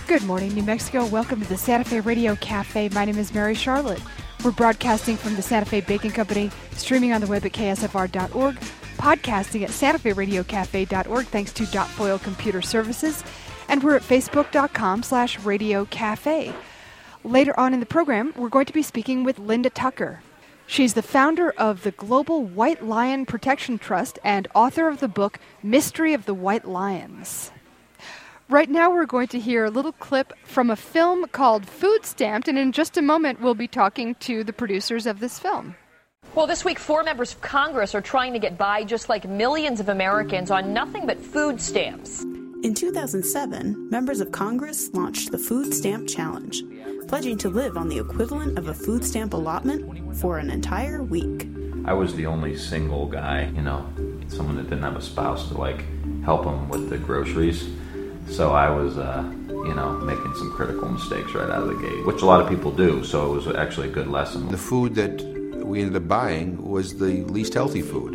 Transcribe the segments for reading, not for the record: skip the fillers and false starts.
Good morning, New Mexico. Welcome to the Santa Fe Radio Cafe. My name is Mary Charlotte. We're broadcasting from the Santa Fe Baking Company, streaming on the web at ksfr.org, podcasting at santaferadiocafe.org thanks to Foil Computer Services, and we're at facebook.com/Radio Cafe. Later on in the program, we're going to be speaking with Linda Tucker. She's the founder of the Global White Lion Protection Trust and author of the book Mystery of the White Lions. Right now we're going to hear a little clip from a film called Food Stamped, and in just a moment we'll be talking to the producers of this film. Well, this week 4 members of Congress are trying to get by just like millions of Americans on nothing but food stamps. In 2007, members of Congress launched the Food Stamp Challenge, pledging to live on the equivalent of a food stamp allotment for an entire week. I was the only single guy, someone that didn't have a spouse to help him with the groceries. So I was, making some critical mistakes right out of the gate, which a lot of people do. So it was actually a good lesson. The food that we ended up buying was the least healthy food.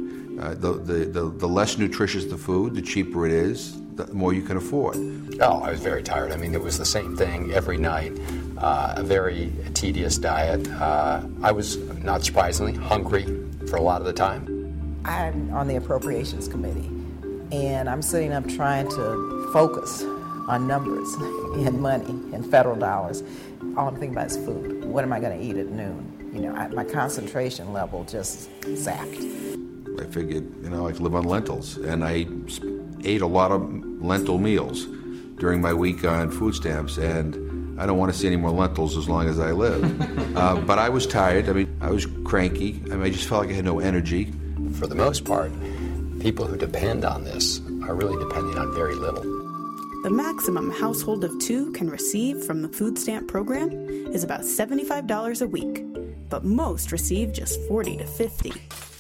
The less nutritious the food, the cheaper it is, the more you can afford. Oh, I was very tired. It was the same thing every night, a very tedious diet. I was, not surprisingly, hungry for a lot of the time. I'm on the Appropriations Committee, and I'm sitting up trying to focus on numbers and money and federal dollars. All I'm thinking about is food. What am I going to eat at noon? My concentration level just zapped. I figured, I could live on lentils, and I ate a lot of lentil meals during my week on food stamps, and I don't want to see any more lentils as long as I live. But I was tired. I was cranky. I just felt like I had no energy. For the most part, people who depend on this are really depending on very little. The maximum a household of 2 can receive from the food stamp program is about $75 a week, but most receive just $40 to $50.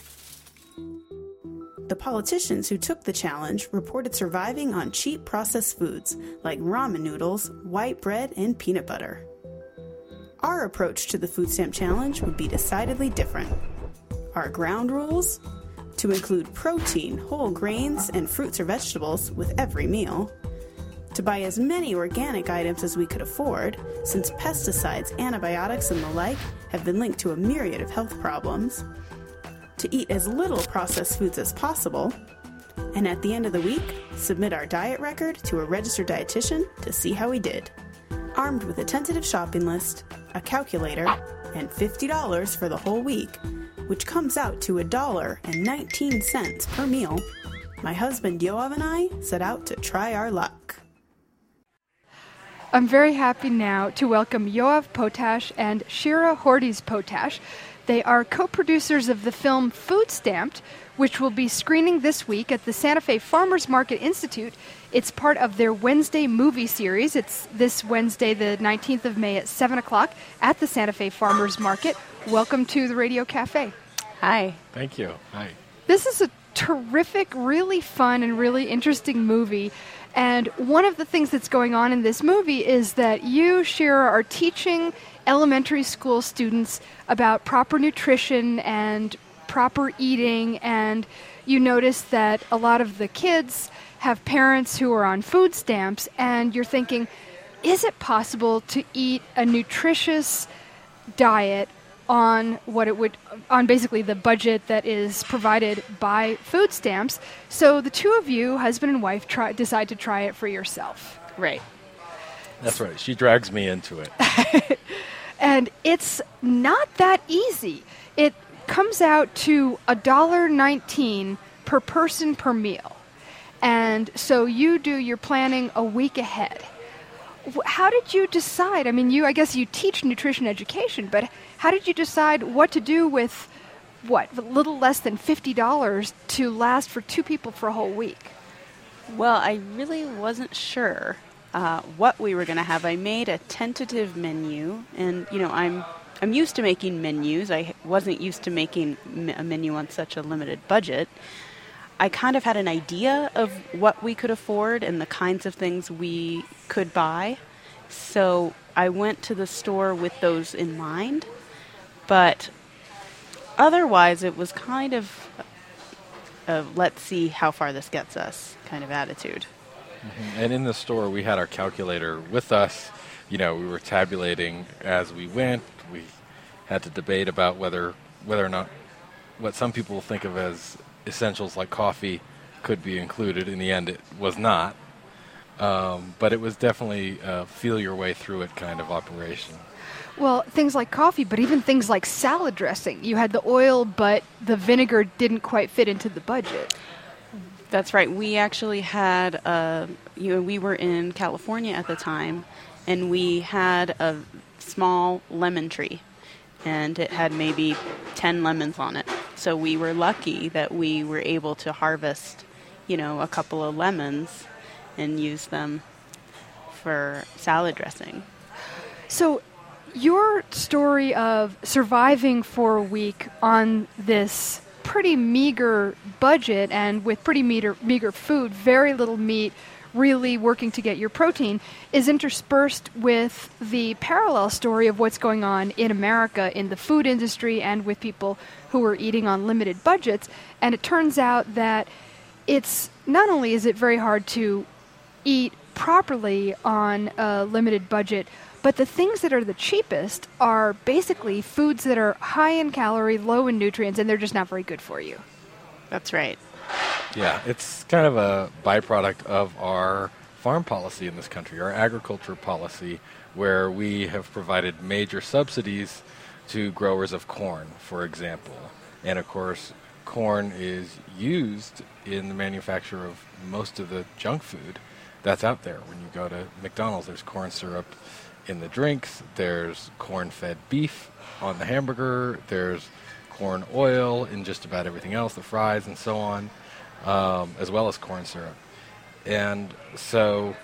The politicians who took the challenge reported surviving on cheap processed foods like ramen noodles, white bread, and peanut butter. Our approach to the food stamp challenge would be decidedly different. Our ground rules? To include protein, whole grains, and fruits or vegetables with every meal. To buy as many organic items as we could afford, since pesticides, antibiotics, and the like have been linked to a myriad of health problems. To eat as little processed foods as possible, and at the end of the week, submit our diet record to a registered dietitian to see how we did. Armed with a tentative shopping list, a calculator, and $50 for the whole week, which comes out to $1.19 per meal, my husband Yoav and I set out to try our luck. I'm very happy now to welcome Yoav Potash and Shira Hordes Potash. They are co-producers of the film Food Stamped, which will be screening this week at the Santa Fe Farmers Market Institute. It's part of their Wednesday movie series. It's this Wednesday, the 19th of May at 7 o'clock at the Santa Fe Farmers Market. Welcome to the Radio Cafe. Hi. Thank you. Hi. This is a terrific, really fun, and really interesting movie. And one of the things that's going on in this movie is that you, Shira, are teaching elementary school students about proper nutrition and proper eating, and you notice that a lot of the kids have parents who are on food stamps, and you're thinking, is it possible to eat a nutritious diet on basically the budget that is provided by food stamps? So the two of you, husband and wife, decide to try it for yourself. Right. That's right. She drags me into it. And it's not that easy. It comes out to $1.19 per person per meal. And so you do your planning a week ahead. How did you decide? I guess you teach nutrition education, but how did you decide what to do with, a little less than $50 to last for 2 people for a whole week? Well, I really wasn't sure what we were going to have. I made a tentative menu, and, I'm used to making menus. I wasn't used to making a menu on such a limited budget. I kind of had an idea of what we could afford and the kinds of things we could buy. So I went to the store with those in mind. But otherwise, it was kind of a let's see how far this gets us kind of attitude. And in the store, we had our calculator with us. We were tabulating as we went. We had to debate about whether or not what some people think of as essentials like coffee could be included. In the end, it was not. But it was definitely a feel your way through it kind of operation. Well, things like coffee, but even things like salad dressing. You had the oil, but the vinegar didn't quite fit into the budget. That's right. We actually had, we were in California at the time, and we had a small lemon tree, and it had maybe 10 lemons on it. So we were lucky that we were able to harvest, a couple of lemons and use them for salad dressing. So your story of surviving for a week on this pretty meager budget and with pretty meager food, very little meat, really working to get your protein, is interspersed with the parallel story of what's going on in America in the food industry and with people who are eating on limited budgets. And it turns out that it's not only is it very hard to eat properly on a limited budget, but the things that are the cheapest are basically foods that are high in calorie, low in nutrients, and they're just not very good for you. That's right. Yeah, it's kind of a byproduct of our farm policy in this country, our agriculture policy, where we have provided major subsidies to growers of corn, for example. And of course, corn is used in the manufacture of most of the junk food that's out there. When you go to McDonald's, there's corn syrup in the drinks, there's corn-fed beef on the hamburger, there's corn oil in just about everything else, the fries and so on, as well as corn syrup. And so,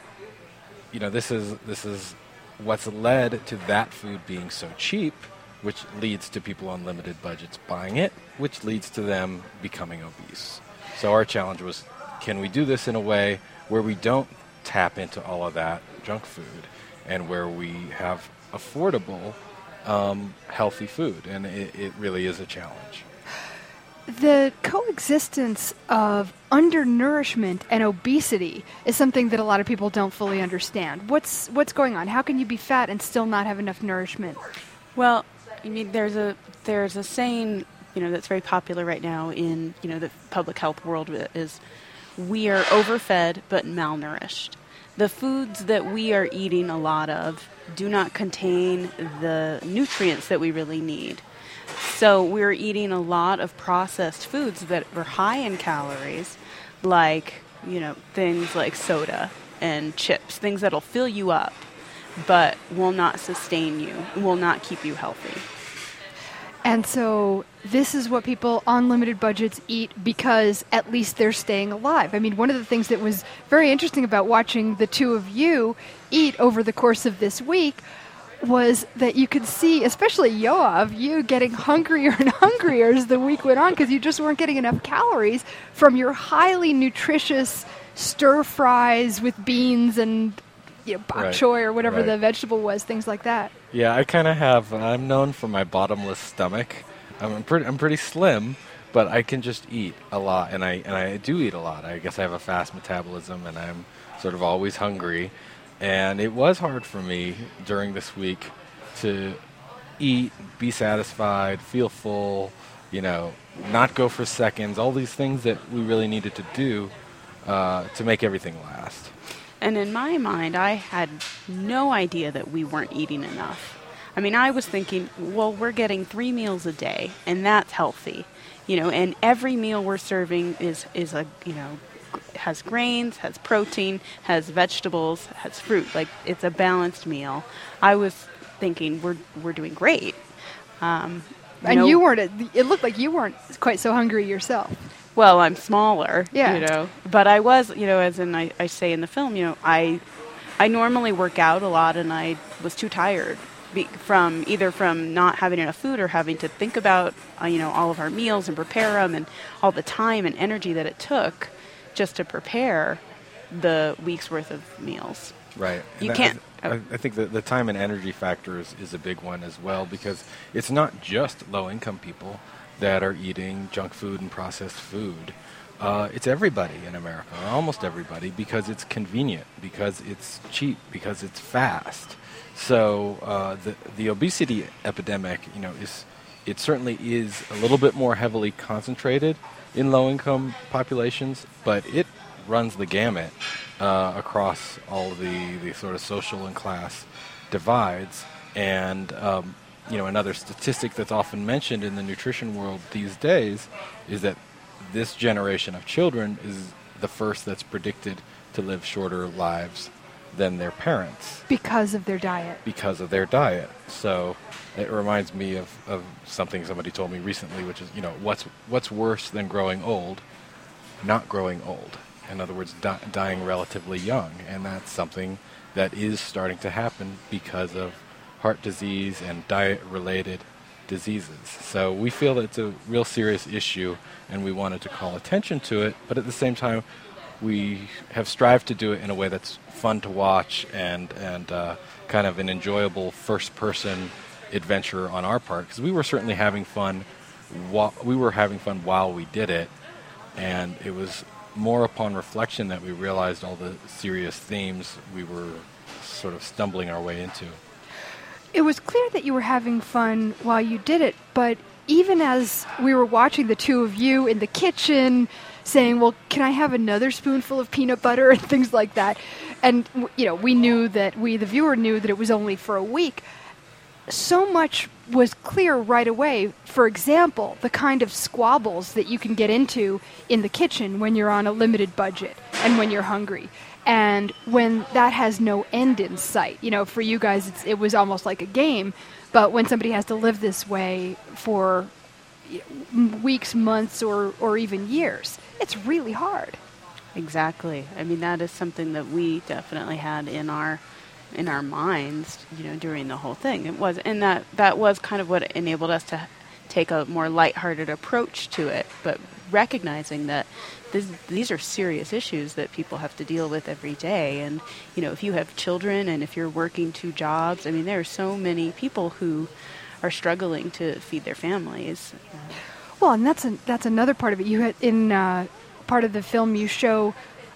this is what's led to that food being so cheap, which leads to people on limited budgets buying it, which leads to them becoming obese. So our challenge was, can we do this in a way where we don't tap into all of that junk food and where we have affordable, healthy food? And it really is a challenge. The coexistence of undernourishment and obesity is something that a lot of people don't fully understand. What's going on? How can you be fat and still not have enough nourishment? Well, there's a saying, that's very popular right now in, the public health world is we are overfed but malnourished. The foods that we are eating a lot of do not contain the nutrients that we really need. So we're eating a lot of processed foods that are high in calories, like, things like soda and chips, things that'll fill you up, but will not sustain you, will not keep you healthy. And so this is what people on limited budgets eat because at least they're staying alive. I mean, one of the things that was very interesting about watching the two of you eat over the course of this week was that you could see, especially Yoav, you getting hungrier and hungrier as the week went on because you just weren't getting enough calories from your highly nutritious stir fries with beans and bok choy or whatever the vegetable was, things like that. Yeah, I kind of I'm known for my bottomless stomach. I'm pretty slim, but I can just eat a lot, and I do eat a lot. I guess I have a fast metabolism, and I'm sort of always hungry. And it was hard for me during this week to eat, be satisfied, feel full, not go for seconds, all these things that we really needed to do to make everything last. And in my mind, I had no idea that we weren't eating enough. I was thinking, well, we're getting 3 meals a day, and that's healthy, and every meal we're serving is has grains, has protein, has vegetables, has fruit. Like, it's a balanced meal. I was thinking we're doing great. And you weren't. It looked like you weren't quite so hungry yourself. Well, I'm smaller, yeah. But I was, as I say in the film, I normally work out a lot, and I was too tired from not having enough food or having to think about, all of our meals and prepare them and all the time and energy that it took just to prepare the week's worth of meals. Right. You can't. I think that the time and energy factor is a big one as well, because it's not just low-income people that are eating junk food and processed food. It's everybody in America, almost everybody, because it's convenient, because it's cheap, because it's fast. So the obesity epidemic, it certainly is a little bit more heavily concentrated in low-income populations, but it runs the gamut across all the sort of social and class divides. And another statistic that's often mentioned in the nutrition world these days is that this generation of children is the first that's predicted to live shorter lives than their parents. Because of their diet. Because of their diet. So it reminds me of something somebody told me recently, which is, what's worse than growing old? Not growing old. In other words, dying relatively young. And that's something that is starting to happen because of heart disease and diet-related diseases. So we feel that it's a real serious issue, and we wanted to call attention to it, but at the same time, we have strived to do it in a way that's fun to watch and kind of an enjoyable first-person adventure on our part, because we were certainly having fun. We were having fun while we did it, and it was more upon reflection that we realized all the serious themes we were sort of stumbling our way into. It was clear that you were having fun while you did it, but even as we were watching the two of you in the kitchen saying, well, can I have another spoonful of peanut butter and things like that? And, we knew that the viewer knew that it was only for a week. So much was clear right away. For example, the kind of squabbles that you can get into in the kitchen when you're on a limited budget and when you're hungry. And when that has no end in sight, for you guys, it was almost like a game. But when somebody has to live this way for weeks, months, or even years, it's really hard. Exactly. I mean, that is something that we definitely had in our minds, during the whole thing. It was, and that was kind of what enabled us to take a more lighthearted approach to it, but recognizing that these are serious issues that people have to deal with every day. And, if you have children and if you're working 2 jobs, I mean, there are so many people who are struggling to feed their families. Well, and that's another part of it. You had in part of the film you show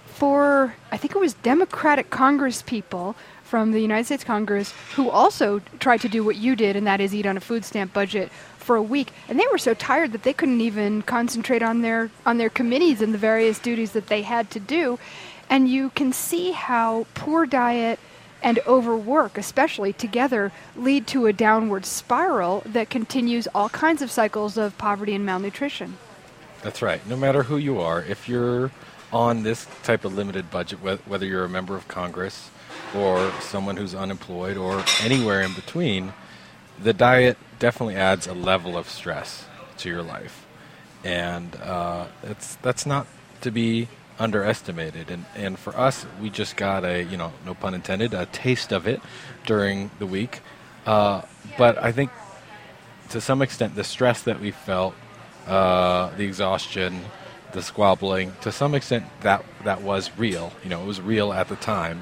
4, I think it was Democratic Congress people from the United States Congress who also tried to do what you did, and that is eat on a food stamp budget for a week, and they were so tired that they couldn't even concentrate on their committees and the various duties that they had to do. And you can see how poor diet and overwork, especially together, lead to a downward spiral that continues all kinds of cycles of poverty and malnutrition. That's right. No matter who you are, if you're on this type of limited budget, whether you're a member of Congress or someone who's unemployed or anywhere in between, the diet definitely adds a level of stress to your life, and that's not to be underestimated. And for us, we just got no pun intended, a taste of it during the week. But I think to some extent, the stress that we felt, the exhaustion, the squabbling, to some extent that was real. It was real at the time.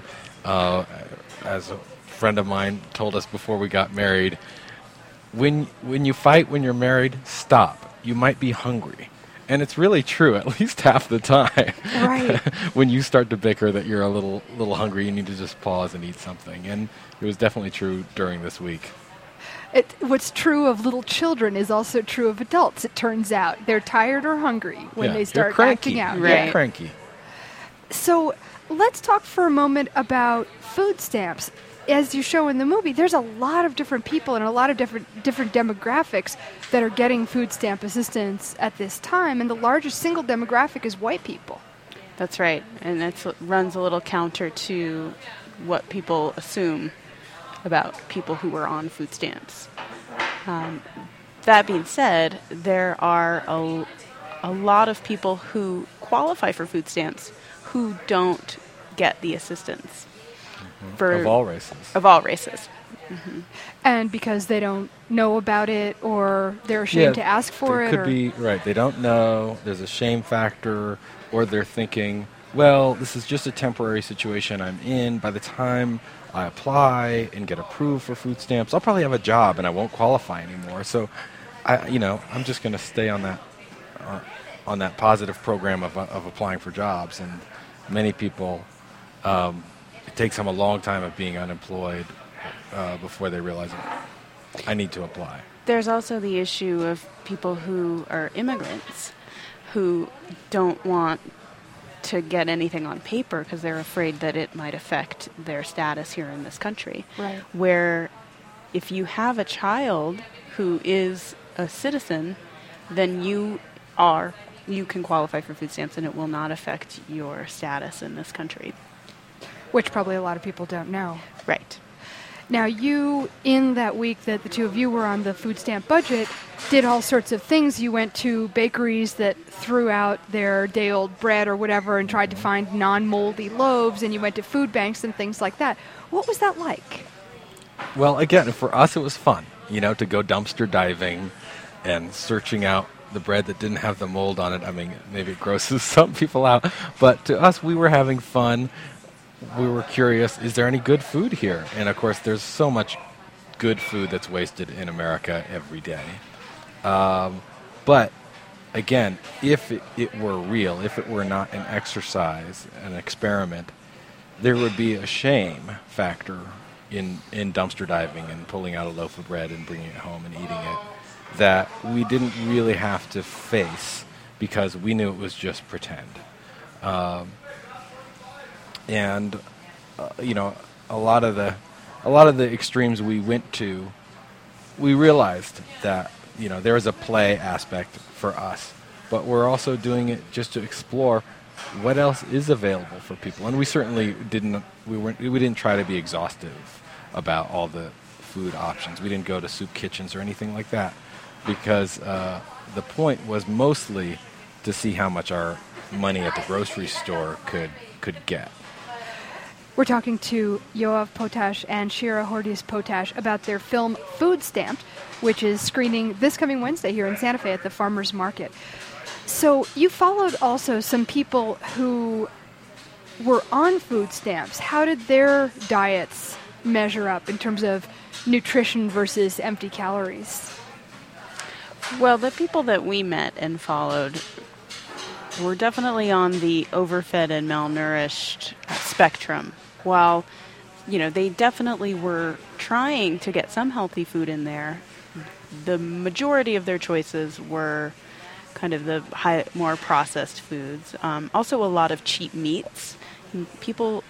As a friend of mine told us before we got married, when you fight when you're married, stop. You might be hungry. And it's really true, at least half the time. Right. When you start to bicker that you're a little hungry, you need to just pause and eat something. And it was definitely true during this week. What's true of little children is also true of adults, it turns out. They're tired or hungry when they start acting out. Right. You're cranky. So let's talk for a moment about food stamps. As you show in the movie, there's a lot of different people and a lot of different demographics that are getting food stamp assistance at this time, and the largest single demographic is white people. That's right, and that runs a little counter to what people assume about people who are on food stamps. That being said, there are a lot of people who qualify for food stamps who don't get the assistance. Of all races. Of all races. Mm-hmm. And because they don't know about it, or they're ashamed to ask for it? Could be, right. They don't know. There's a shame factor, or they're thinking, well, this is just a temporary situation I'm in. By the time I apply and get approved for food stamps, I'll probably have a job and I won't qualify anymore. So, I'm just going to stay on that on that positive program of applying for jobs, and many people, it takes them a long time of being unemployed before they realize, I need to apply. There's also the issue of people who are immigrants who don't want to get anything on paper because they're afraid that it might affect their status here in this country. Right. Where if you have a child who is a citizen, then you can qualify for food stamps and it will not affect your status in this country. Which probably a lot of people don't know. Right. Now, you, in that week that the two of you were on the food stamp budget, did all sorts of things. You went to bakeries that threw out their day-old bread or whatever and tried to find non-moldy loaves, and you went to food banks and things like that. What was that like? Well, again, for us it was fun, to go dumpster diving and searching out the bread that didn't have the mold on it. I mean, maybe it grosses some people out, but to us, we were having fun. We were curious, is there any good food here? And of course, there's so much good food that's wasted in America every day. But again, if it were real, if it were not an exercise, an experiment, there would be a shame factor in dumpster diving and pulling out a loaf of bread and bringing it home and eating it that we didn't really have to face because we knew it was just pretend. And a lot of the extremes we went to, we realized that there was a play aspect for us, but we're also doing it just to explore what else is available for people. And we certainly didn't try to be exhaustive about all the food options. We didn't go to soup kitchens or anything like that because the point was mostly to see how much our money at the grocery store could get. We're talking to Yoav Potash and Shira Hordius Potash about their film Food Stamped, which is screening this coming Wednesday here in Santa Fe at the Farmers Market. So you followed also some people who were on food stamps. How did their diets measure up in terms of nutrition versus empty calories? Well, the people that we met and followed were definitely on the overfed and malnourished spectrum. While, they definitely were trying to get some healthy food in there, the majority of their choices were kind of the more processed foods. Also a lot of cheap meats. People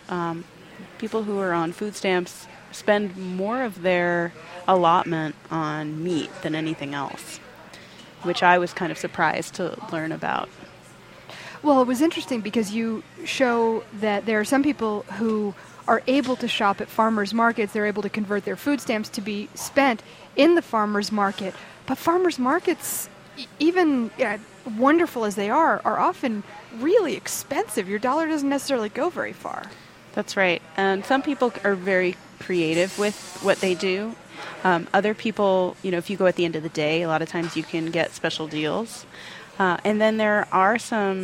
who are on food stamps spend more of their allotment on meat than anything else, which I was kind of surprised to learn about. Well, it was interesting because you show that there are some people who are able to shop at farmers markets. They're able to convert their food stamps to be spent in the farmers market. But farmers markets, even wonderful as they are often really expensive. Your dollar doesn't necessarily go very far. That's right. And some people are very creative with what they do. Other people, if you go at the end of the day, a lot of times you can get special deals. And then there are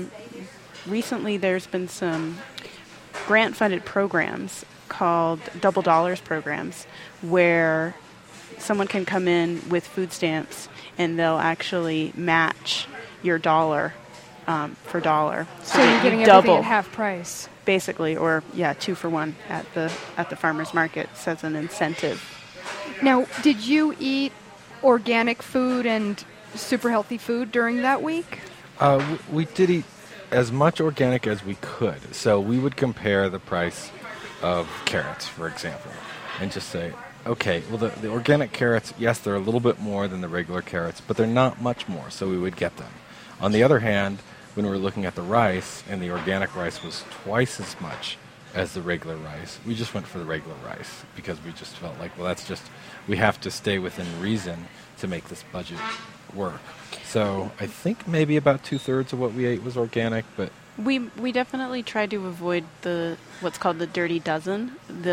recently there's been some grant-funded programs called Double Dollars programs where someone can come in with food stamps and they'll actually match your dollar for dollar. So you're getting everything at half price. Basically, or 2 for 1 at the farmers market as an incentive. Now, did you eat organic food and super healthy food during that week? We did eat as much organic as we could. So we would compare the price of carrots, for example, and just say, okay, well, the organic carrots, yes, they're a little bit more than the regular carrots, but they're not much more, so we would get them. On the other hand, when we were looking at the rice, and the organic rice was twice as much as the regular rice, we just went for the regular rice because we just felt like, well, we have to stay within reason to make this budget work. So I think maybe about 2/3 of what we ate was organic, but we definitely tried to avoid what's called the dirty dozen, the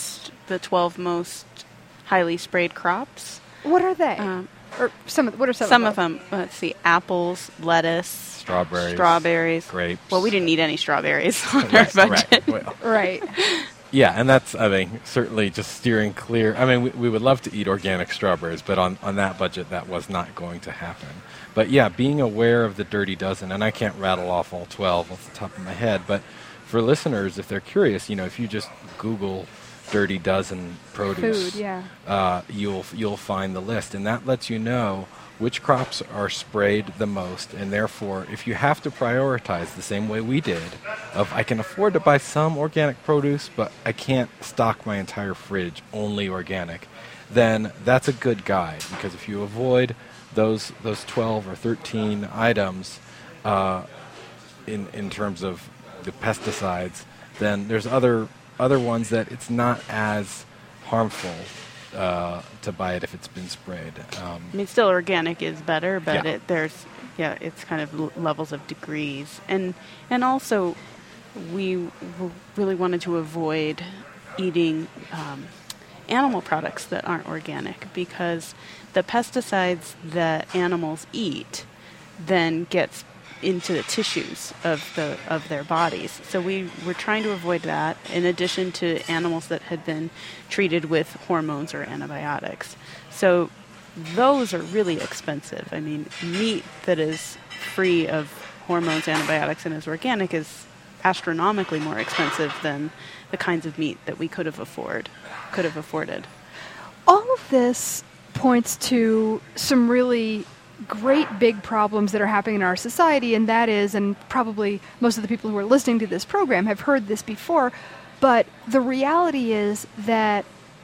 12 most highly sprayed crops. What are they? What are some of them? Let's see: apples, lettuce, strawberries, grapes. Well, we didn't eat any strawberries on our budget. Right. Well. Right. Yeah, and that's, I mean, certainly just steering clear. I mean, we would love to eat organic strawberries, but on that budget, that was not going to happen. But yeah, being aware of the Dirty Dozen, and I can't rattle off all 12 off the top of my head, but for listeners, if they're curious, if you just Google Dirty Dozen produce, Food, yeah. You'll find the list, and that lets you know which crops are sprayed the most, and therefore, if you have to prioritize the same way we did, of I can afford to buy some organic produce, but I can't stock my entire fridge only organic, then that's a good guide, because if you avoid those 12 or 13 items in terms of the pesticides, then there's other ones that it's not as harmful to buy it if it's been sprayed. I mean, still organic is better, but Yeah. it's kind of levels of degrees, and also we really wanted to avoid eating animal products that aren't organic, because the pesticides that animals eat then gets into the tissues of their bodies. So we were trying to avoid that, in addition to animals that had been treated with hormones or antibiotics. So those are really expensive. I mean, meat that is free of hormones, antibiotics, and is organic is astronomically more expensive than the kinds of meat that we could have afforded. All of this points to some really great big problems that are happening in our society, and that is, and probably most of the people who are listening to this program have heard this before, but the reality is that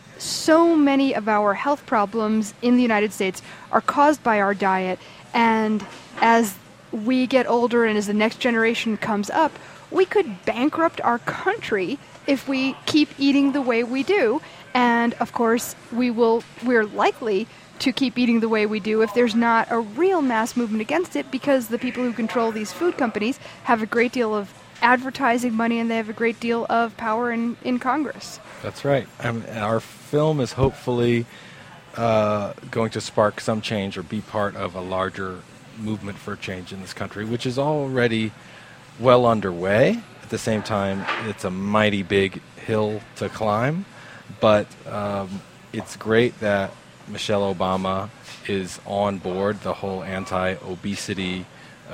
so many of our health problems in the United States are caused by our diet, and as we get older and as the next generation comes up, we could bankrupt our country if we keep eating the way we do. And of course, we're likely to keep eating the way we do if there's not a real mass movement against it, because the people who control these food companies have a great deal of advertising money and they have a great deal of power in Congress. That's right. Our film is hopefully going to spark some change or be part of a larger movement for change in this country, which is already well underway. At the same time, it's a mighty big hill to climb, but it's great that Michelle Obama is on board the whole anti-obesity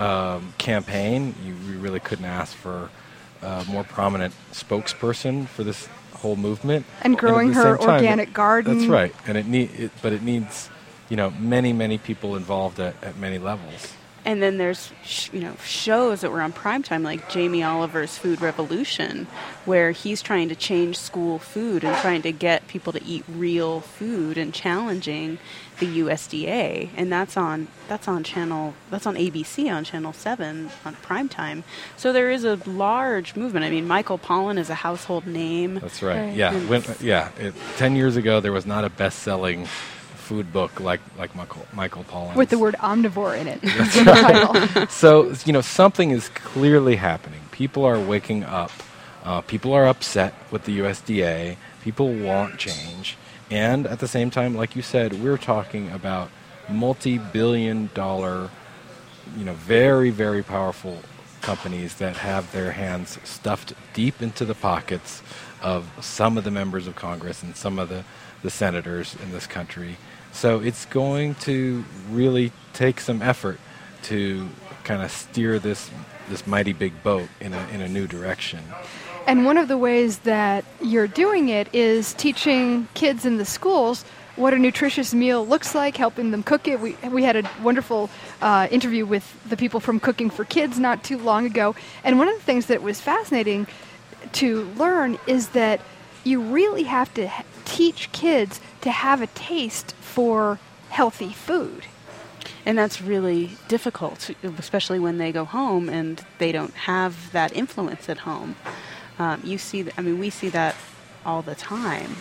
campaign. You really couldn't ask for a more prominent spokesperson for this whole movement. And growing her organic garden. That's right. And it needs, many people involved at many levels. And then there's, shows that were on primetime, like Jamie Oliver's Food Revolution, where he's trying to change school food and trying to get people to eat real food and challenging the USDA. And that's on ABC on Channel 7 on primetime. So there is a large movement. I mean, Michael Pollan is a household name. That's right. Yeah. 10 years ago, there was not a best-selling food book like Michael Pollan. With the word omnivore in it. That's right. So, something is clearly happening. People are waking up. People are upset with the USDA. People want change. And at the same time, like you said, we're talking about multi-billion-dollar, very, very powerful companies that have their hands stuffed deep into the pockets of some of the members of Congress and some of the senators in this country. So it's going to really take some effort to kind of steer this mighty big boat in a new direction. And one of the ways that you're doing it is teaching kids in the schools what a nutritious meal looks like, helping them cook it. We had a wonderful interview with the people from Cooking for Kids not too long ago. And one of the things that was fascinating to learn is that you really have to teach kids to have a taste for healthy food. And that's really difficult, especially when they go home and they don't have that influence at home. We see that all the time.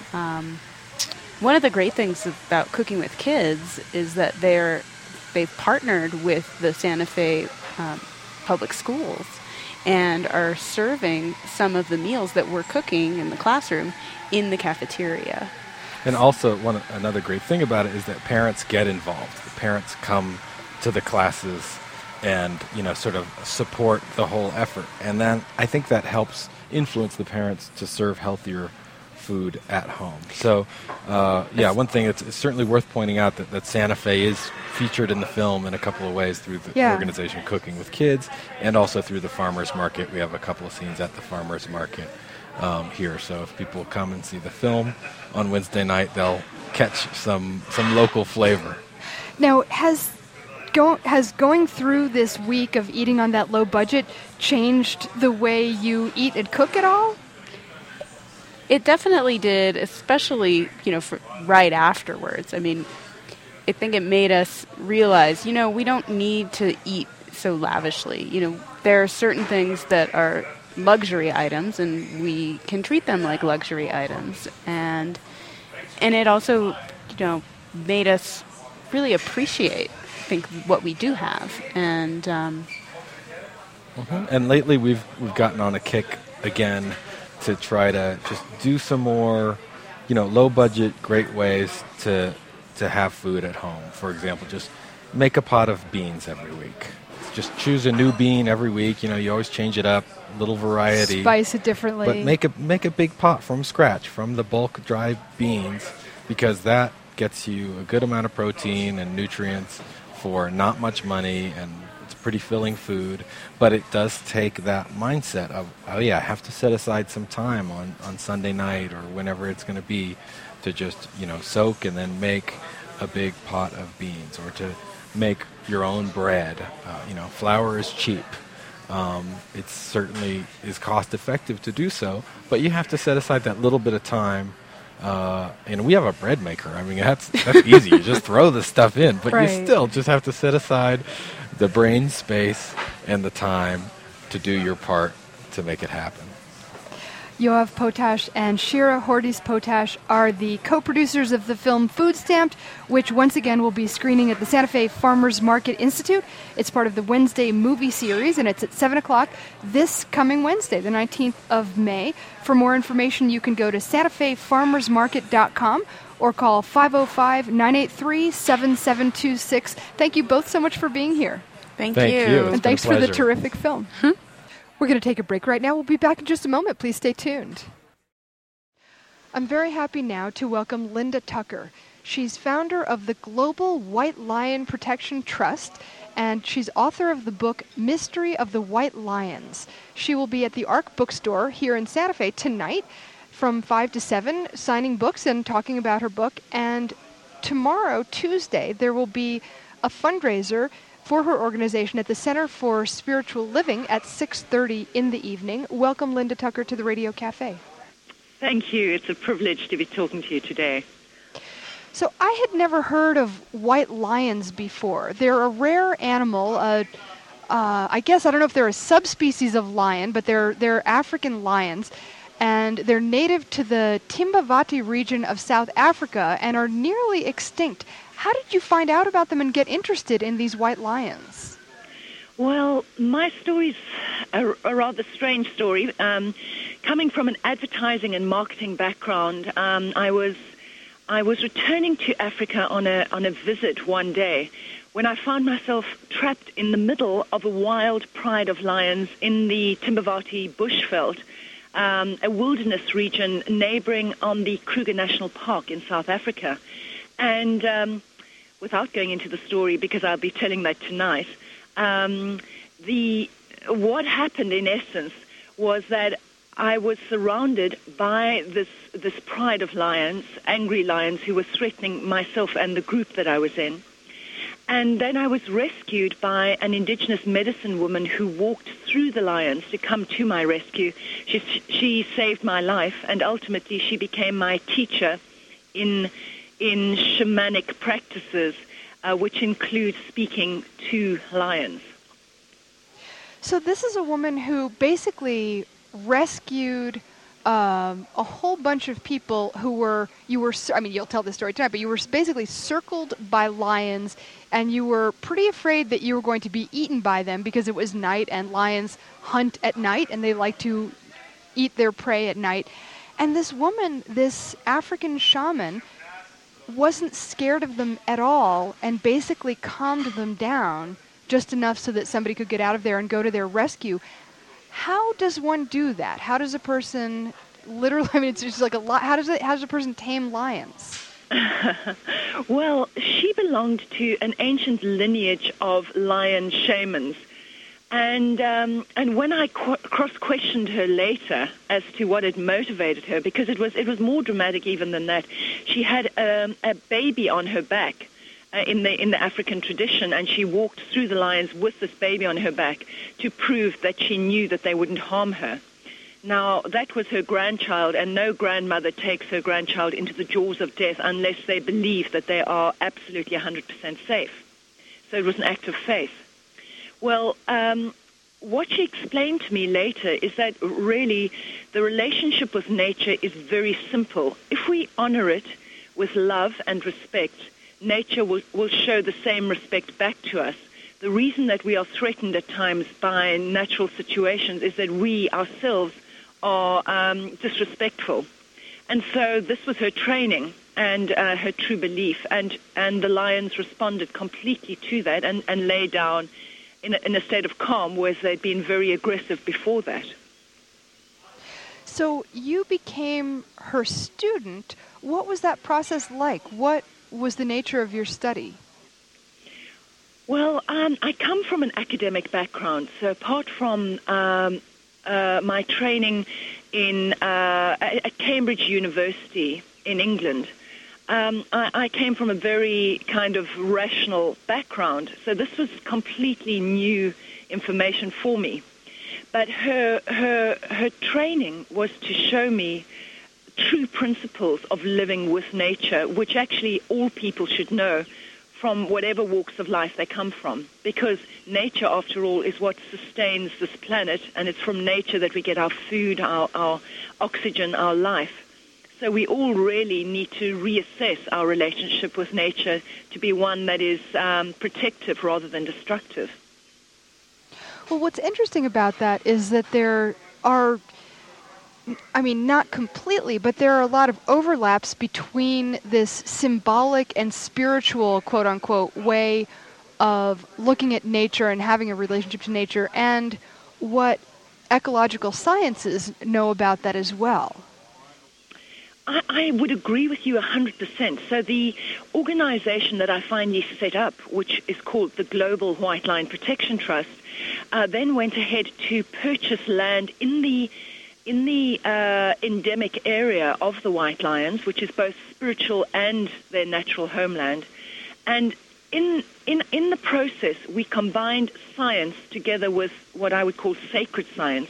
One of the great things about Cooking with Kids is that they've partnered with the Santa Fe Public Schools and are serving some of the meals that we're cooking in the classroom in the cafeteria. And also, another great thing about it is that parents get involved. The parents come to the classes and, sort of support the whole effort. And then I think that helps influence the parents to serve healthier food at home. So, one thing it's certainly worth pointing out that Santa Fe is featured in the film in a couple of ways through the organization Cooking with Kids, and also through the farmers market. We have a couple of scenes at the farmers market here. So if people come and see the film on Wednesday night, they'll catch some local flavor. Now, has going through this week of eating on that low budget changed the way you eat and cook at all? It definitely did, especially, right afterwards. I mean, I think it made us realize, we don't need to eat so lavishly. There are certain things that are luxury items, and we can treat them like luxury items. And it also, made us really appreciate, I think, what we do have. And and lately we've gotten on a kick again to try to just do some more, low budget, great ways to have food at home. For example, just make a pot of beans every week. Just choose a new bean every week. You always change it up, little variety. Spice it differently. But make a big pot from scratch, from the bulk dry beans, because that gets you a good amount of protein and nutrients for not much money, and it's pretty filling food. But it does take that mindset of, I have to set aside some time on Sunday night or whenever it's going to be to just, soak and then make a big pot of beans, or to make your own bread. Flour is cheap. It certainly is cost effective to do so, but you have to set aside that little bit of time. And we have a bread maker. I mean, that's easy. You just throw the stuff in, but you still just have to set aside the brain space and the time to do your part to make it happen. Yoav Potash and Shira Hordis Potash are the co-producers of the film Food Stamped, which once again will be screening at the Santa Fe Farmers Market Institute. It's part of the Wednesday movie series, and it's at 7 o'clock this coming Wednesday, the 19th of May. For more information, you can go to santafefarmersmarket.com or call 505-983-7726. Thank you both so much for being here. Thank you. And thanks for the terrific film. We're going to take a break right now. We'll be back in just a moment. Please stay tuned. I'm very happy now to welcome Linda Tucker. She's founder of the Global White Lion Protection Trust, and she's author of the book Mystery of the White Lions. She will be at the Arc Bookstore here in Santa Fe tonight from 5 to 7, signing books and talking about her book. And tomorrow, Tuesday, there will be a fundraiser for her organization at the Center for Spiritual Living at 6:30 in the evening. Welcome, Linda Tucker, to the Radio Cafe. Thank you. It's a privilege to be talking to you today. So I had never heard of white lions before. They're a rare animal. I guess, I don't know if they're a subspecies of lion, but they're African lions. And they're native to the Timbavati region of South Africa and are nearly extinct. How did you find out about them and get interested in these white lions? Well, my story's a rather strange story. Coming from an advertising and marketing background, I was returning to Africa on a visit one day when I found myself trapped in the middle of a wild pride of lions in the Timbavati bushveld, a wilderness region neighboring on the Kruger National Park in South Africa. And without going into the story, because I'll be telling that tonight, what happened in essence was that I was surrounded by this pride of lions, angry lions who were threatening myself and the group that I was in. And then I was rescued by an indigenous medicine woman who walked through the lions to come to my rescue. She saved my life, and ultimately she became my teacher in shamanic practices, which include speaking to lions. So this is a woman who basically rescued a whole bunch of people who were, you'll tell this story tonight, but you were basically circled by lions, and you were pretty afraid that you were going to be eaten by them because it was night, and lions hunt at night, and they like to eat their prey at night. And this woman, this African shaman, wasn't scared of them at all and basically calmed them down just enough so that somebody could get out of there and go to their rescue. How does one do that? How does a person literally, I mean, it's just like a lot. How does a person tame lions? Well, she belonged to an ancient lineage of lion shamans. And when I cross-questioned her later as to what had motivated her, because it was more dramatic even than that, she had a baby on her back in the African tradition, and she walked through the lions with this baby on her back to prove that she knew that they wouldn't harm her. Now, that was her grandchild, and no grandmother takes her grandchild into the jaws of death unless they believe that they are absolutely 100% safe. So it was an act of faith. Well, what she explained to me later is that really the relationship with nature is very simple. If we honor it with love and respect, nature will show the same respect back to us. The reason that we are threatened at times by natural situations is that we ourselves are disrespectful. And so this was her training and her true belief, and the lions responded completely to that and lay down in a state of calm, whereas they'd been very aggressive before that. So you became her student. What was that process like? What was the nature of your study? Well, I come from an academic background, so apart from my training at Cambridge University in England, I came from a very kind of rational background, so this was completely new information for me. But her training was to show me true principles of living with nature, which actually all people should know from whatever walks of life they come from, because nature, after all, is what sustains this planet, and it's from nature that we get our food, our oxygen, our life. So we all really need to reassess our relationship with nature to be one that is protective rather than destructive. Well, what's interesting about that is that there are, I mean, not completely, but there are a lot of overlaps between this symbolic and spiritual, quote-unquote, way of looking at nature and having a relationship to nature and what ecological sciences know about that as well. I would agree with you 100%. So the organization that I finally set up, which is called the Global White Lion Protection Trust, then went ahead to purchase land in the endemic area of the white lions, which is both spiritual and their natural homeland. And in the process, we combined science together with what I would call sacred science,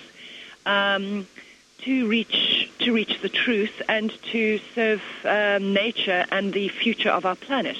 to reach the truth and to serve nature and the future of our planet.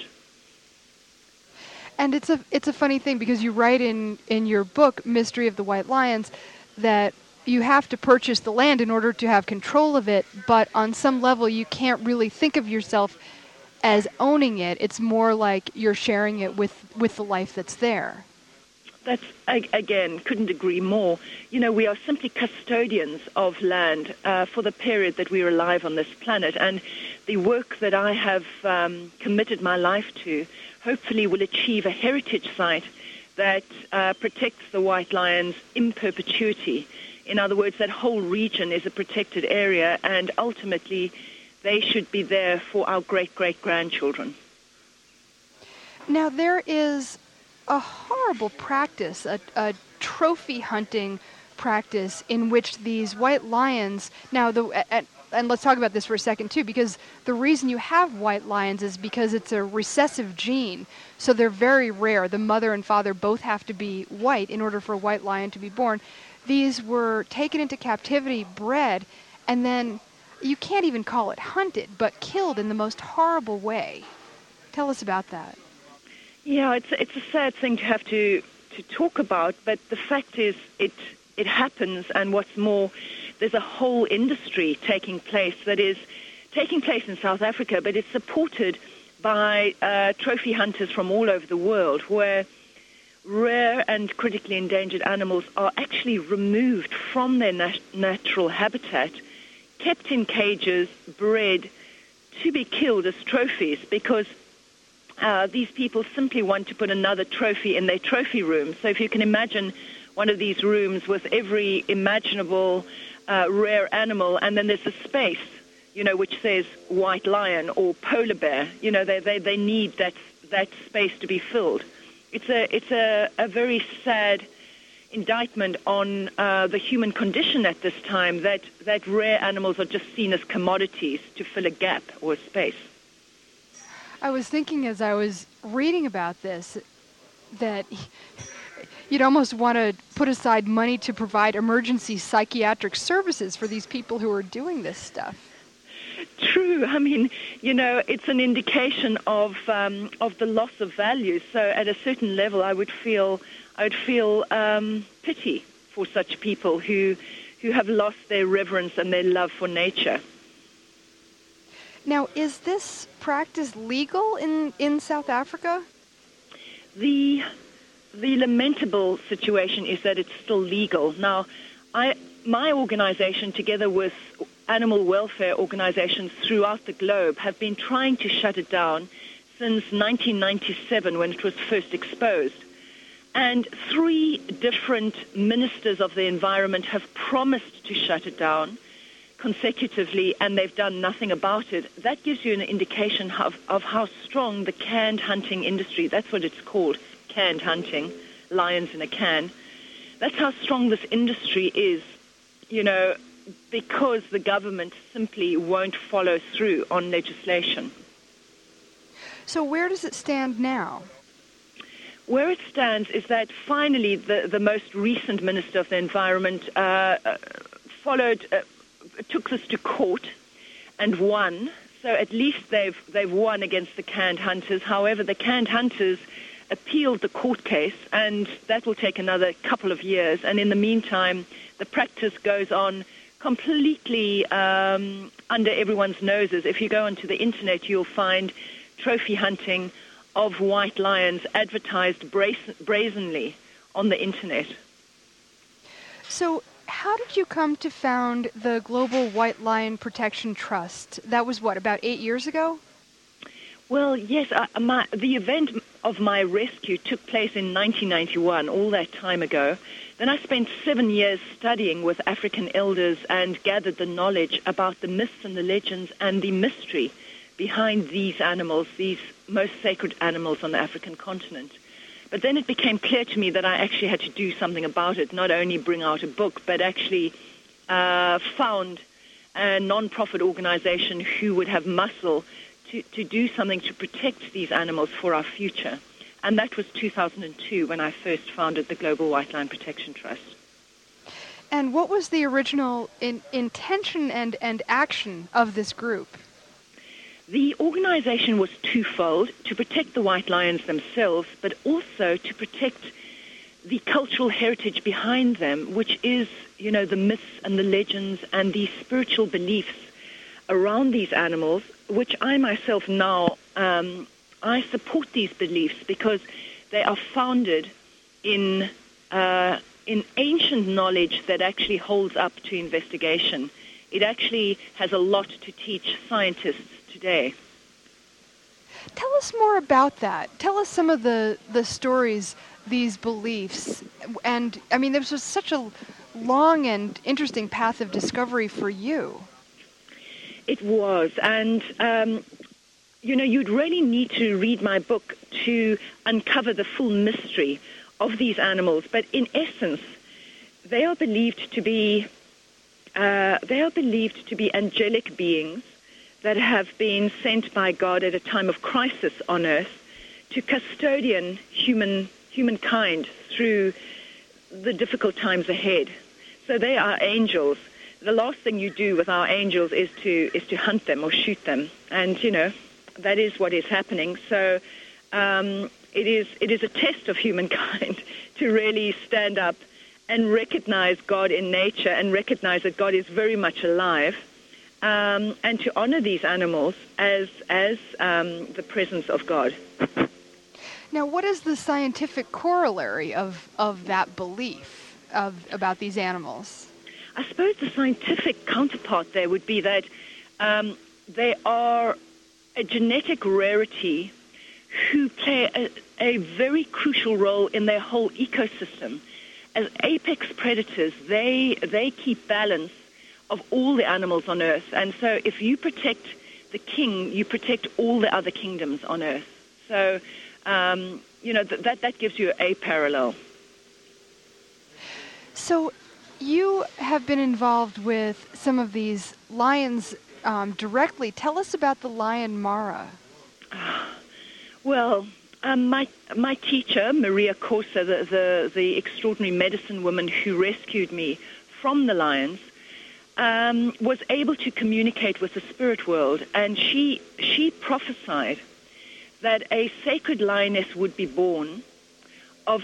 And it's a funny thing because you write in your book, Mystery of the White Lions, that you have to purchase the land in order to have control of it, but on some level you can't really think of yourself as owning it. It's more like you're sharing it with the life that's there. That's, again, couldn't agree more. You know, we are simply custodians of land for the period that we are alive on this planet, and the work that I have committed my life to hopefully will achieve a heritage site that protects the white lions in perpetuity. In other words, that whole region is a protected area, and ultimately they should be there for our great-great-grandchildren. Now, there is a horrible practice, a trophy hunting practice in which these white lions, now, and let's talk about this for a second too, because the reason you have white lions is because it's a recessive gene, so they're very rare. The mother and father both have to be white in order for a white lion to be born. These were taken into captivity, bred, and then you can't even call it hunted, but killed in the most horrible way. Tell us about that. Yeah, it's a sad thing to have to talk about, but the fact is it happens, and what's more, there's a whole industry taking place that is taking place in South Africa, but it's supported by trophy hunters from all over the world, where rare and critically endangered animals are actually removed from their natural habitat, kept in cages, bred to be killed as trophies, because these people simply want to put another trophy in their trophy room. So if you can imagine these rooms with every imaginable rare animal, and then there's a space, which says white lion or polar bear. They need that space to be filled. It's a very sad indictment on the human condition at this time that rare animals are just seen as commodities to fill a gap or a space. I was thinking as I was reading about this that you'd almost want to put aside money to provide emergency psychiatric services for these people who are doing this stuff. True. I mean, it's an indication of the loss of value. So at a certain level, I would feel pity for such people who have lost their reverence and their love for nature. Now, is this practice legal in South Africa? The lamentable situation is that it's still legal. Now, my organization, together with animal welfare organizations throughout the globe, have been trying to shut it down since 1997 when it was first exposed. And 3 different ministers of the environment have promised to shut it down consecutively, and they've done nothing about it. That gives you an indication of how strong the canned hunting industry, that's what it's called, canned hunting, lions in a can. That's how strong this industry is, because the government simply won't follow through on legislation. So where does it stand now? Where it stands is that finally the most recent Minister of the Environment took this to court and won. So at least they've won against the canned hunters. However, the canned hunters appealed the court case, and that will take another couple of years. And in the meantime, the practice goes on completely under everyone's noses. If you go onto the internet, you'll find trophy hunting of white lions advertised brazenly on the internet. So how did you come to found the Global White Lion Protection Trust? That was about 8 years ago? Well, yes. The event of my rescue took place in 1991, all that time ago. Then I spent 7 years studying with African elders and gathered the knowledge about the myths and the legends and the mystery behind these animals, these most sacred animals on the African continent. But then it became clear to me that I actually had to do something about it, not only bring out a book, but actually found a non-profit organization who would have muscle to do something to protect these animals for our future. And that was 2002 when I first founded the Global White Lion Protection Trust. And what was the original intention and action of this group? The organization was twofold: to protect the white lions themselves, but also to protect the cultural heritage behind them, which is, the myths and the legends and the spiritual beliefs around these animals, which I myself now, I support these beliefs because they are founded in ancient knowledge that actually holds up to investigation. It actually has a lot to teach scientists today. Tell us more about that. Tell us some of the stories, these beliefs. And, I mean, this was such a long and interesting path of discovery for you. It was. And, you'd really need to read my book to uncover the full mystery of these animals. But in essence, they are believed to be angelic beings that have been sent by God at a time of crisis on earth to custodian humankind through the difficult times ahead. So they are angels. The last thing you do with our angels is to hunt them or shoot them, and that is what is happening. So it is a test of humankind to really stand up and recognize God in nature and recognize that God is very much alive. And to honor these animals as the presence of God. Now, what is the scientific corollary of that belief about these animals? I suppose the scientific counterpart there would be that they are a genetic rarity who play a very crucial role in their whole ecosystem. as apex predators, they keep balance of all the animals on Earth. And so if you protect the king, you protect all the other kingdoms on Earth. So, that gives you a parallel. So you have been involved with some of these lions directly. Tell us about the lion Mara. Well, my teacher, Maria Corsa, the extraordinary medicine woman who rescued me from the lions, was able to communicate with the spirit world, and she prophesied that a sacred lioness would be born of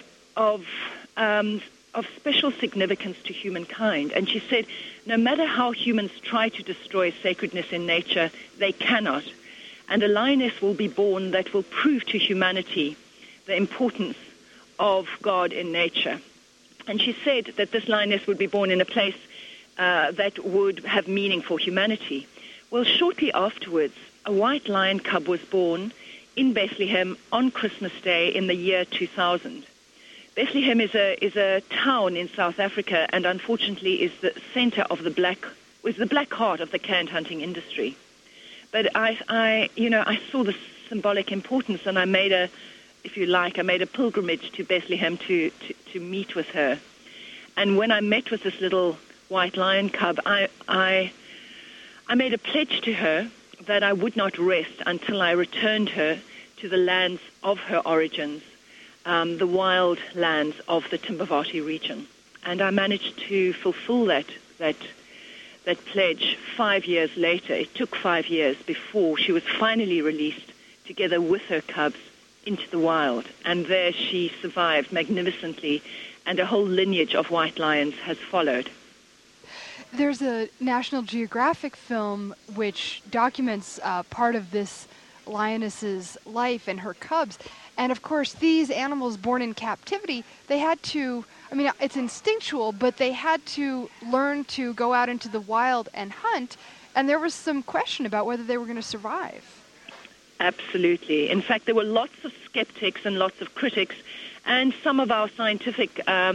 special significance to humankind. And she said, no matter how humans try to destroy sacredness in nature, they cannot. And a lioness will be born that will prove to humanity the importance of God in nature. And she said that this lioness would be born in a place that would have meaning for humanity. Well, shortly afterwards, a white lion cub was born in Bethlehem on Christmas Day in the year 2000. Bethlehem is a town in South Africa, and unfortunately is the center of the black heart of the canned hunting industry. But I saw the symbolic importance, and I made a pilgrimage to Bethlehem to meet with her. And when I met with this little white lion cub, I made a pledge to her that I would not rest until I returned her to the lands of her origins, the wild lands of the Timbavati region. And I managed to fulfill that pledge 5 years later. It took 5 years before she was finally released together with her cubs into the wild. And there she survived magnificently, and a whole lineage of white lions has followed. There's a National Geographic film which documents part of this lioness's life and her cubs. And of course, these animals born in captivity, they had to, it's instinctual, but they had to learn to go out into the wild and hunt. And there was some question about whether they were going to survive. Absolutely. In fact, there were lots of skeptics and lots of critics, and some of our scientific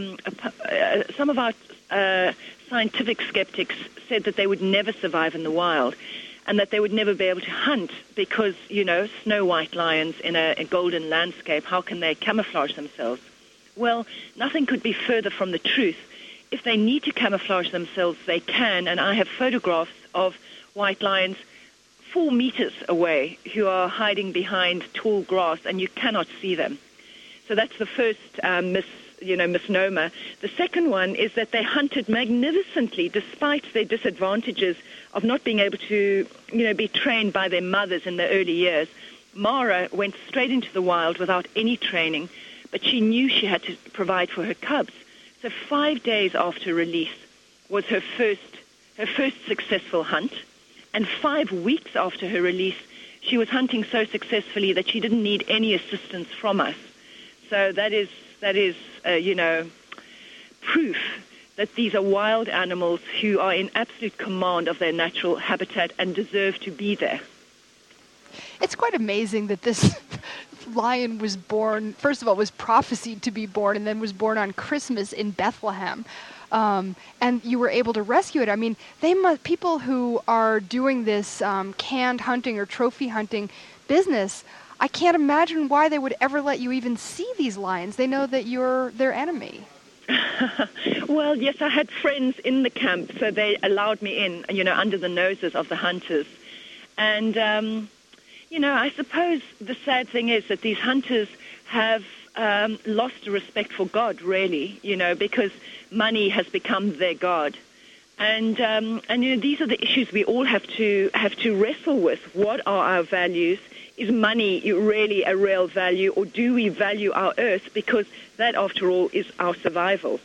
skeptics said that they would never survive in the wild, and that they would never be able to hunt because, snow white lions in a golden landscape, how can they camouflage themselves? Well, nothing could be further from the truth. If they need to camouflage themselves, they can, and I have photographs of white lions 4 meters away who are hiding behind tall grass, and you cannot see them. So that's the first misnomer. The second one is that they hunted magnificently despite their disadvantages of not being able to, be trained by their mothers in the early years. Mara went straight into the wild without any training, but she knew she had to provide for her cubs. So 5 days after release was her first successful hunt, and 5 weeks after her release, she was hunting so successfully that she didn't need any assistance from us. So that is proof that these are wild animals who are in absolute command of their natural habitat and deserve to be there. It's quite amazing that this lion was born, first of all, was prophesied to be born, and then was born on Christmas in Bethlehem. And you were able to rescue it. People who are doing this canned hunting or trophy hunting business, I can't imagine why they would ever let you even see these lions. They know that you're their enemy. Well, yes, I had friends in the camp, so they allowed me in, under the noses of the hunters. And, I suppose the sad thing is that these hunters have lost respect for God, really, because money has become their God. And these are the issues we all have to wrestle with. What are our values? Is money really a real value, or do we value our earth? Because that, after all, is our survival.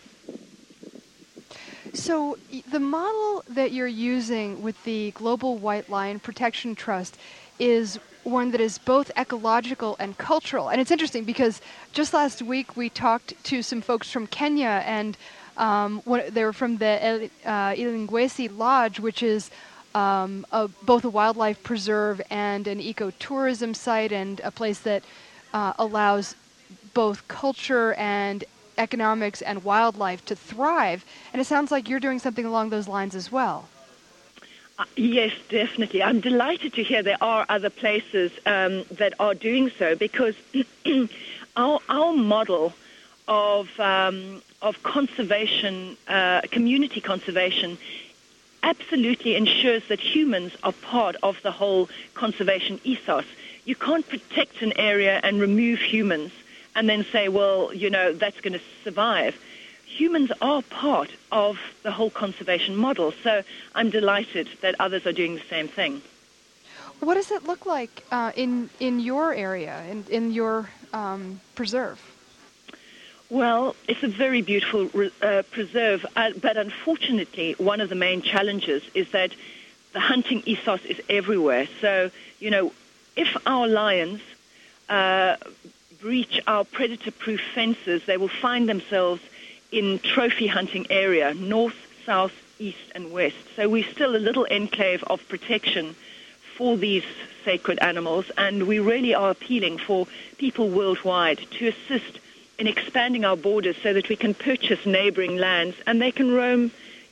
So the model that you're using with the Global White Lion Protection Trust is one that is both ecological and cultural. And it's interesting because just last week we talked to some folks from Kenya, and they were from the Ilingwesi Lodge, which is both a wildlife preserve and an ecotourism site, and a place that allows both culture and economics and wildlife to thrive. And it sounds like you're doing something along those lines as well. Yes, definitely. I'm delighted to hear there are other places that are doing so, because our model of conservation, community conservation, absolutely ensures that humans are part of the whole conservation ethos. You can't protect an area and remove humans and then say, well, that's going to survive. Humans are part of the whole conservation model, so I'm delighted that others are doing the same thing. What does it look like in your area, in your preserve? Well, it's a very beautiful preserve, but unfortunately, one of the main challenges is that the hunting ethos is everywhere. So, if our lions breach our predator-proof fences, they will find themselves in trophy hunting area, north, south, east, and west. So we're still a little enclave of protection for these sacred animals, and we really are appealing for people worldwide to assist in expanding our borders so that we can purchase neighboring lands and they can roam,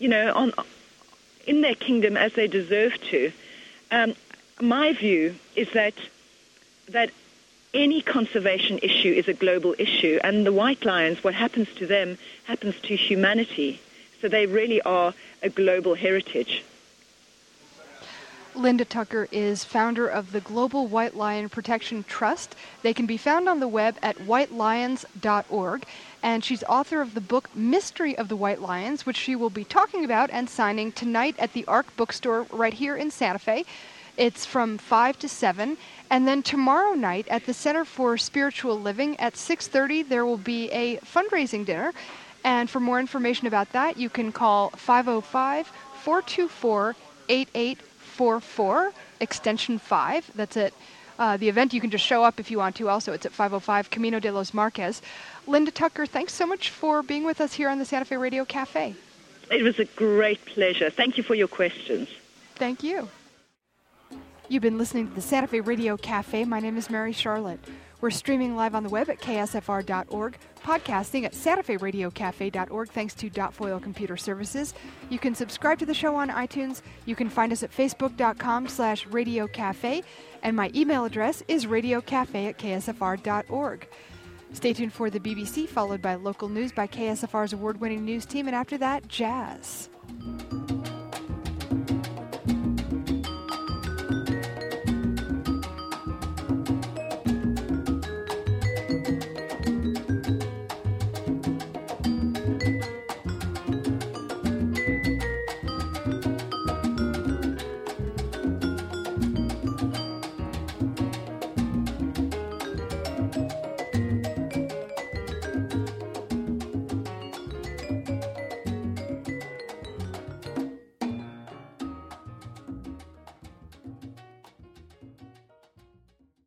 in their kingdom as they deserve to. My view is that any conservation issue is a global issue, and the white lions, what happens to them happens to humanity. So they really are a global heritage. Linda Tucker is founder of the Global White Lion Protection Trust. They can be found on the web at whitelions.org. And she's author of the book Mystery of the White Lions, which she will be talking about and signing tonight at the Arc Bookstore right here in Santa Fe. It's from 5 to 7. And then tomorrow night at the Center for Spiritual Living at 6:30, there will be a fundraising dinner. And for more information about that, you can call 505-424-8844, extension 5. That's it. The event, you can just show up if you want to. Also, it's at 505 Camino de los Marquez. Linda Tucker, thanks so much for being with us here on the Santa Fe Radio Cafe. It was a great pleasure. Thank you for your questions. Thank you. You've been listening to the Santa Fe Radio Cafe. My name is Mary Charlotte. We're streaming live on the web at ksfr.org, podcasting at santaferadiocafe.org thanks to Foil Computer Services. You can subscribe to the show on iTunes. You can find us at facebook.com/radiocafe. And my email address is radiocafe@ksfr.org. Stay tuned for the BBC, followed by local news by KSFR's award-winning news team, and after that, jazz.